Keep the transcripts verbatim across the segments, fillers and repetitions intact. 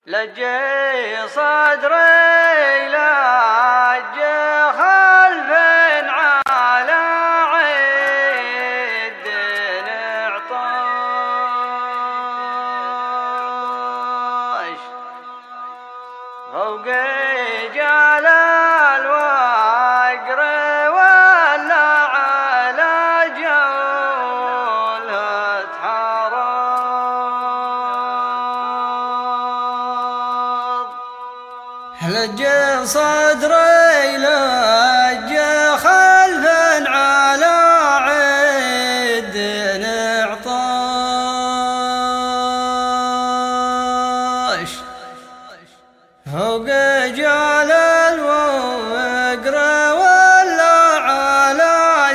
لجي صدري لجي خلف على عيد نعطاش فوق جال الوقر ولا على جولة حرام لجي صدري لجي خلف على عيد نعطاش فوق جال الوقر ولا على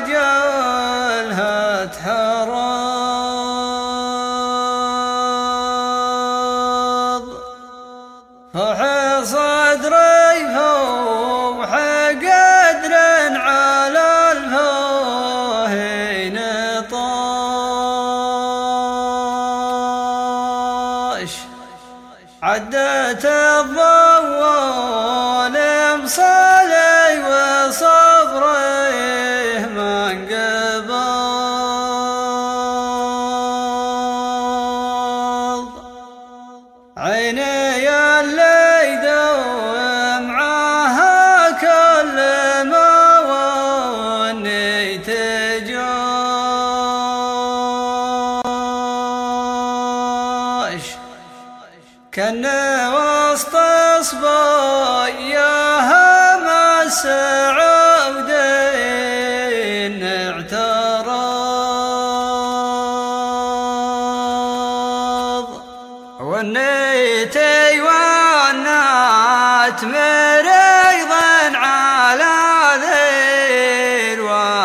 جلهة حرام فوح صدري فوح قدر على الفوهين طاش عدت الضوال مصالي وصبري من قبل عيني اللي دوم معاها كل ما ونيت جاش كان وسط صباياها مع السعودين اعتراض ونيتي ونات مريضا على ذيل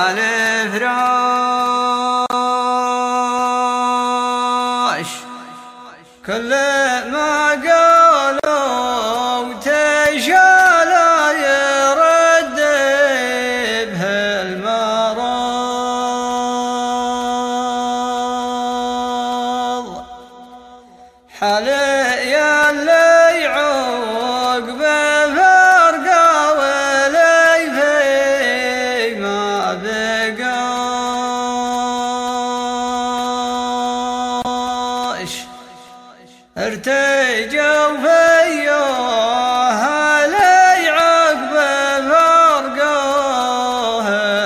والفراش كل ما قالوا تشال يرد به المرض حالي اللي عقب فرقه ولي في ما بقاش ارتجوا فيها لي عقب فرقه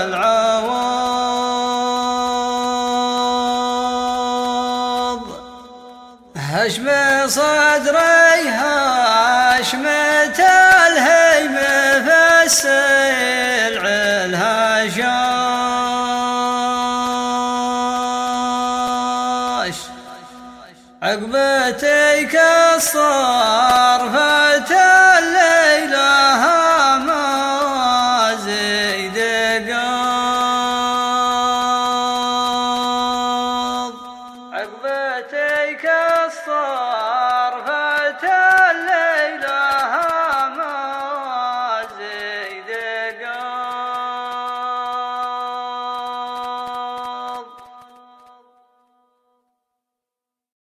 العوض هشم صدري هشمة الهيم فالسلع الهشاش عقبتي كالصرفة